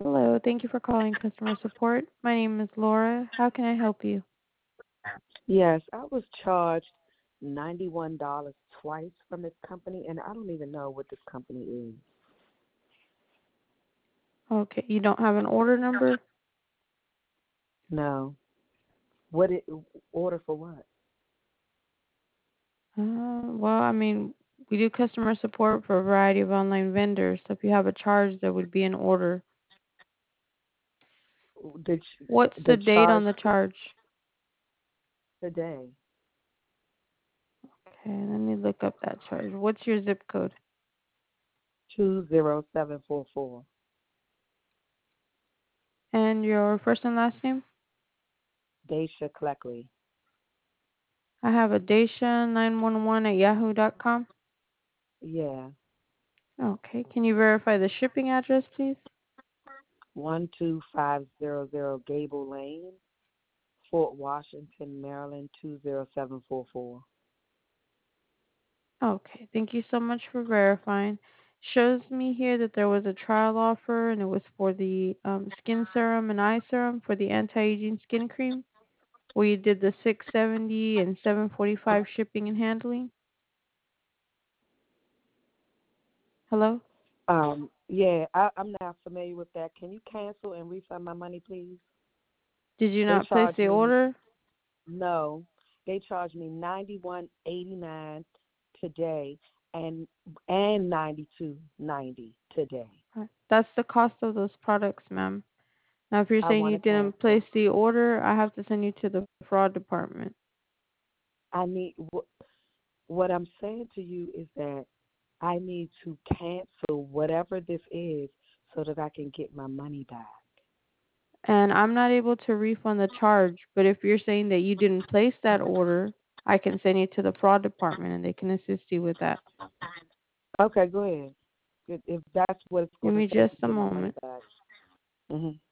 Hello, thank you for calling customer support. My name is Laura. How can I help you? Yes, I was charged $91 twice from this company, and I don't even know what this company is. Okay, you don't have an order number? No. What it order for what? We do customer support for a variety of online vendors. So if you have a charge, there would be an order. The What's the the date charge on the charge? today. Okay, let me look up that charge. What's your zip code? 20744. And your first and last name? Daisha Cleckley. I have a Daisha911 at yahoo.com. Yeah. Okay, can you verify the shipping address, please? 12500 Gable Lane, Fort Washington, Maryland 20744. Okay, thank you so much for verifying. Shows me here that there was a trial offer and it was for the skin serum and eye serum for the anti-aging skin cream. We did the 670 and 745 shipping and handling. Hello? Yeah, I'm not familiar with that. Can you cancel and refund my money, please? Did you They not place charged the me order? No, they charged me 91.89 today and 92.90 today. That's the cost of those products, ma'am. Now, if you're I saying want you to didn't place cancel. the order, I have to send you to the fraud department. I need what I'm saying to you is that I need to cancel whatever this is so that I can get my money back. And I'm not able to refund the charge, but if you're saying that you didn't place that order, I can send you to the fraud department and they can assist you with that. Okay, go ahead. If that's what it's Give going to me take just to a get my money moment. back. Mhm.